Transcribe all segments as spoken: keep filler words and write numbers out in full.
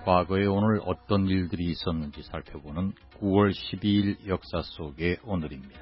과거에 오늘 어떤 일들이 있었는지 살펴보는 구월 십이일 역사 속의 오늘입니다.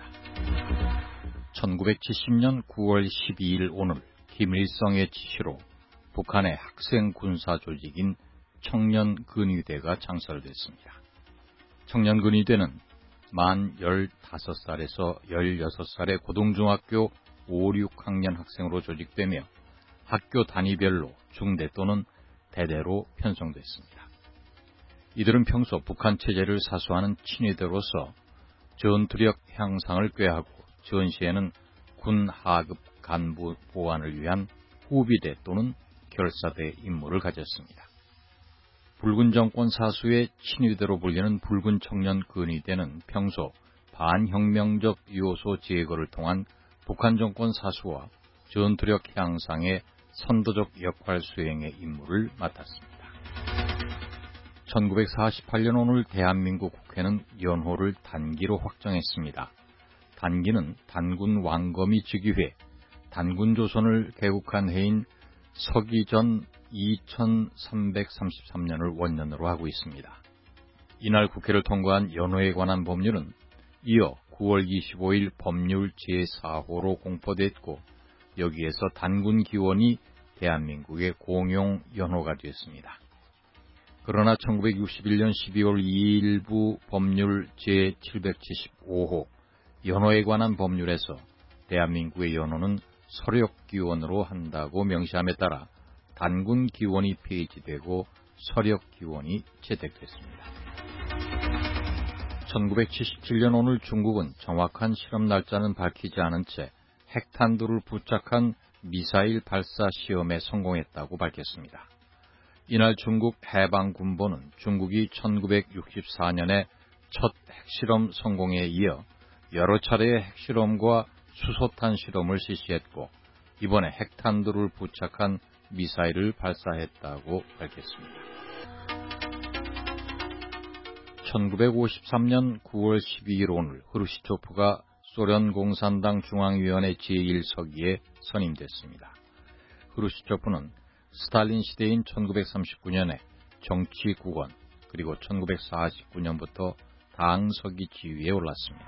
천구백칠십 년 구월 십이일 오늘 김일성의 지시로 북한의 학생 군사 조직인 청년근위대가 창설됐습니다. 청년근위대는 만 열다섯 살에서 열여섯 살의 고등중학교 오, 육 학년 학생으로 조직되며 학교 단위별로 중대 또는 대대로 편성됐습니다. 이들은 평소 북한 체제를 사수하는 친위대로서 전투력 향상을 꾀하고 전시에는 군 하급 간부 보완을 위한 후비대 또는 결사대 임무를 가졌습니다. 붉은 정권 사수의 친위대로 불리는 붉은 청년 근위대는 평소 반혁명적 요소 제거를 통한 북한 정권 사수와 전투력 향상의 선도적 역할 수행의 임무를 맡았습니다. 천구백사십팔 년 오늘 대한민국 국회는 연호를 단기로 확정했습니다. 단기는 단군 왕검이 즉위해 단군조선을 개국한 해인 서기전 이천삼백삼십삼 년을 원년으로 하고 있습니다. 이날 국회를 통과한 연호에 관한 법률은 이어 구월 이십오일 법률 제사 호로 공포됐고 여기에서 단군기원이 대한민국의 공용 연호가 되었습니다. 그러나 천구백육십일 년 십이월 이일부 법률 제칠백칠십오 호 연호에 관한 법률에서 대한민국의 연호는 서력기원으로 한다고 명시함에 따라 단군기원이 폐지되고 서력기원이 채택됐습니다. 천구백칠십칠 년 오늘 중국은 정확한 실험 날짜는 밝히지 않은 채 핵탄두를 부착한 미사일 발사 시험에 성공했다고 밝혔습니다. 이날 중국 해방군보는 중국이 천구백육십사 년에 첫 핵실험 성공에 이어 여러 차례의 핵실험과 수소탄 실험을 실시했고 이번에 핵탄두를 부착한 미사일을 발사했다고 밝혔습니다. 천구백오십삼 년 구월 십이일 오늘 흐루시초프가 소련 공산당 중앙위원회 제일 서기에 선임됐습니다. 흐루시초프는 스탈린 시대인 천구백삼십구 년에 정치국원 그리고 천구백사십구 년부터 당서기 지위에 올랐습니다.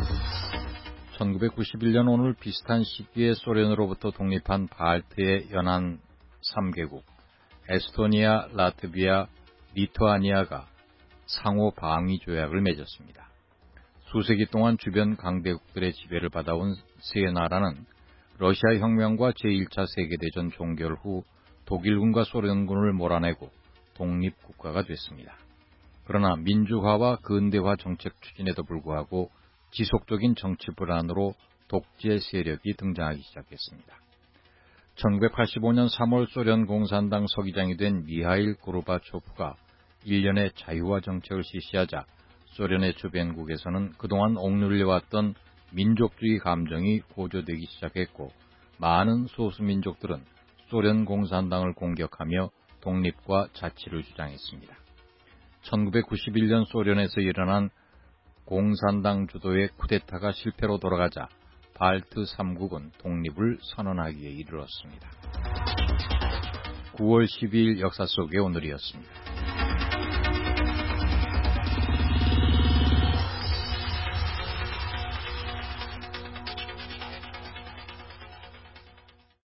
천구백구십일 년 오늘 비슷한 시기에 소련으로부터 독립한 발트의 연안 삼 개국 에스토니아, 라트비아, 리투아니아가 상호 방위 조약을 맺었습니다. 수세기 동안 주변 강대국들의 지배를 받아온 세 나라는 러시아 혁명과 제일 차 세계대전 종결 후 독일군과 소련군을 몰아내고 독립국가가 됐습니다. 그러나 민주화와 근대화 정책 추진에도 불구하고 지속적인 정치 불안으로 독재 세력이 등장하기 시작했습니다. 천구백팔십오 년 삼월 소련 공산당 서기장이 된 미하일 고르바초프가 일련의 자유화 정책을 실시하자 소련의 주변국에서는 그동안 억눌려왔던 민족주의 감정이 고조되기 시작했고 많은 소수민족들은 소련 공산당을 공격하며 독립과 자치를 주장했습니다. 천구백구십일 년 소련에서 일어난 공산당 주도의 쿠데타가 실패로 돌아가자 발트 삼 국은 독립을 선언하기에 이르렀습니다. 구월 십이일 역사 속의 오늘이었습니다.